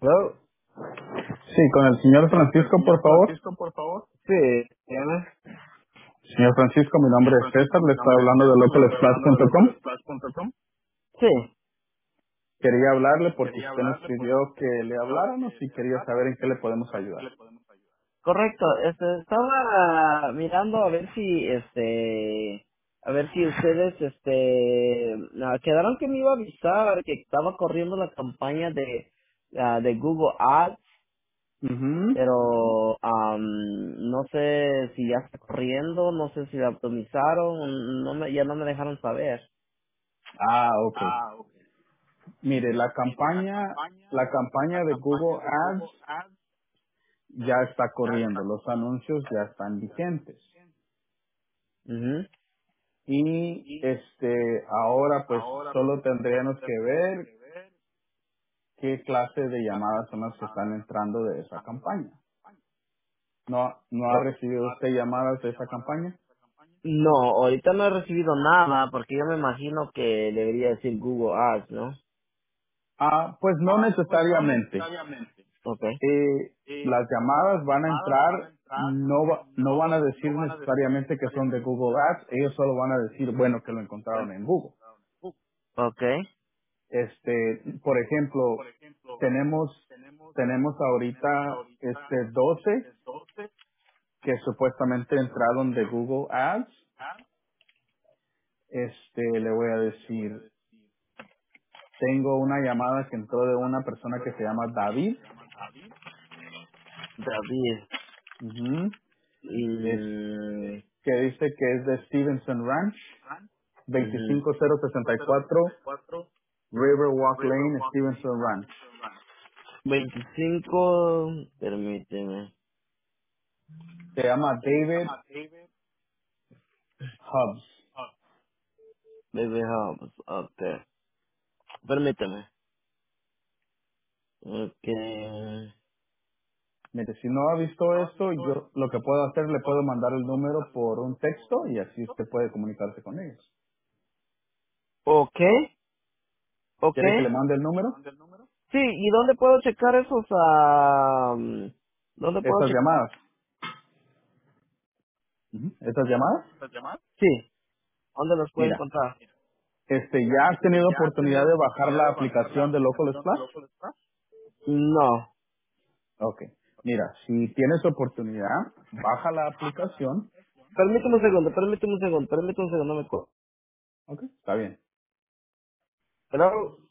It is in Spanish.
Hello. Sí, con el señor Francisco, por favor. Sí, dígame. Señor Francisco, mi nombre es César, le estoy hablando de localsplash.com. Sí, Quería hablarle porque usted nos pidió que le habláramos y quería saber en qué le podemos ayudar. correcto. Estaba mirando a ver si ustedes, quedaron que me iba a avisar que estaba corriendo la campaña de Google Ads, Ujú. pero no sé si ya está corriendo, no sé si la optimizaron, ya no me dejaron saber. Ah, ok. Mire, la campaña de Google Ads ya está corriendo, los anuncios ya están vigentes. Mhm. Y ahora pues solo tendríamos que ver qué clase de llamadas son las que están entrando de esa campaña. ¿No ha recibido usted llamadas de esa campaña? No, ahorita no he recibido nada porque yo me imagino que debería decir Google Ads, ¿no? Ah, pues no necesariamente. Okay. Las llamadas van a entrar, no van a decir necesariamente que son de Google Ads, ellos solo van a decir, bueno, que lo encontraron en Google. Okay. Por ejemplo, tenemos, tenemos ahorita 12 que supuestamente entraron de Google Ads. Le voy a decir, tengo una llamada que entró de una persona que se llama David. David. Ujú. es, Mm, que dice que es de Stevenson Ranch, ujú. 25064 Riverwalk Lane, Stevenson Ranch. 25, permíteme. Se llama David Hubs. Baby House, okay. Permíteme. Okay. Mire, si no ha visto esto, yo lo que puedo hacer, le puedo mandar el número por un texto y así usted puede comunicarse con ellos. Okay, ¿Quiere que okay. le mande el número? Sí, ¿y dónde puedo checar esos, dónde puedo Estas checar? llamadas. Ujú. Estas llamadas. Sí, ¿dónde los puedo Mira, encontrar? ¿ya has tenido oportunidad de bajar la aplicación de Local Splash? No. Ok. Mira, si tienes oportunidad, baja la aplicación. Permíteme un segundo, permíteme un segundo, no me co- Ok. Está bien. Hello?